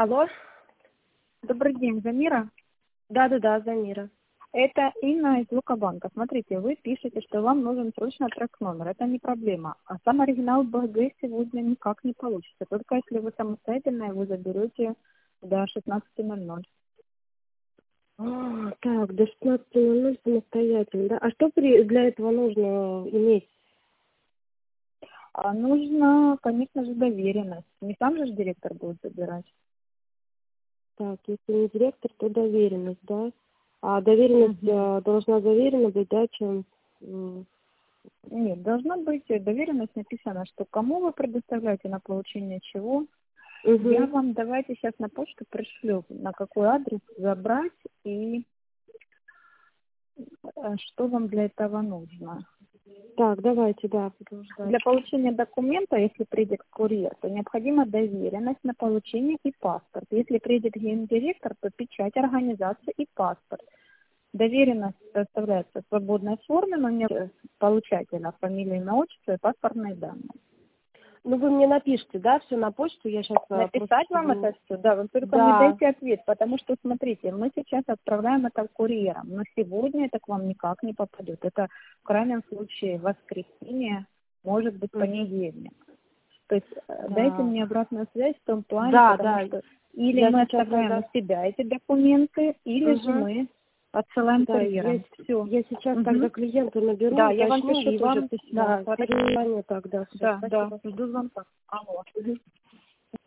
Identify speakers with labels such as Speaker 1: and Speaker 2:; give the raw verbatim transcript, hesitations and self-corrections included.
Speaker 1: Алло,
Speaker 2: Добрый день, Замира.
Speaker 1: да-да-да, Замира.
Speaker 2: Это Инна из Лукобанка. Смотрите, вы пишете, что вам нужен срочно трек-номер. Это не проблема. А сам оригинал БГ сегодня никак не получится. Только если вы самостоятельно его заберете до шестнадцати ноль-ноль.
Speaker 1: А, так, до шестнадцати ноль-ноль самостоятельно, да? А что при, для этого нужно иметь?
Speaker 2: А нужно, конечно же, доверенность. Не сам же директор будет забирать.
Speaker 1: Так, если не директор, то доверенность, да? А доверенность
Speaker 2: Мгм.
Speaker 1: э, должна заверена быть, да, чем... м,
Speaker 2: Нет, должна быть доверенность написана, что кому вы предоставляете на получение чего. Я
Speaker 1: Мгм.
Speaker 2: вам давайте сейчас на почту пришлю, на какой адрес забрать и э, что вам для этого нужно.
Speaker 1: Так, давайте, да, буду ждать.
Speaker 2: Для получения документа, если придет курьер, то необходима доверенность на получение и паспорт. Если придет гендиректор, то печать организации и паспорт. Доверенность составляется в свободной форме, номер получателя, фамилия, имя, отчество и паспортные данные.
Speaker 1: Ну, вы мне напишите, да, все на почту, я сейчас просто...
Speaker 2: Написать вам
Speaker 1: чтобы-
Speaker 2: это все, да, вы только мне
Speaker 1: Да.
Speaker 2: дайте ответ, потому что, смотрите, мы сейчас отправляем это курьером, но сегодня это к вам никак не попадет. Это в крайнем случае воскресенье, может быть
Speaker 1: Мгм.
Speaker 2: понедельник. То есть э, дайте
Speaker 1: Так.
Speaker 2: мне обратную связь в том плане,
Speaker 1: Да,
Speaker 2: потому
Speaker 1: да,
Speaker 2: что или
Speaker 1: я
Speaker 2: мы
Speaker 1: сейчас
Speaker 2: оставляем
Speaker 1: тогда...
Speaker 2: у себя эти документы, или же
Speaker 1: Угу.
Speaker 2: мы отсылаем
Speaker 1: Да, я,
Speaker 2: курьером. Все.
Speaker 1: я сейчас тогда клиента наберу,
Speaker 2: Да, я вам
Speaker 1: уточню
Speaker 2: пишу
Speaker 1: и
Speaker 2: тоже
Speaker 1: вам,
Speaker 2: письмо.
Speaker 1: да,
Speaker 2: Хорошо.
Speaker 1: перезвоню тогда. Все,
Speaker 2: Да, да,
Speaker 1: спасибо.
Speaker 2: жду звонка. Алло.
Speaker 1: Мгм.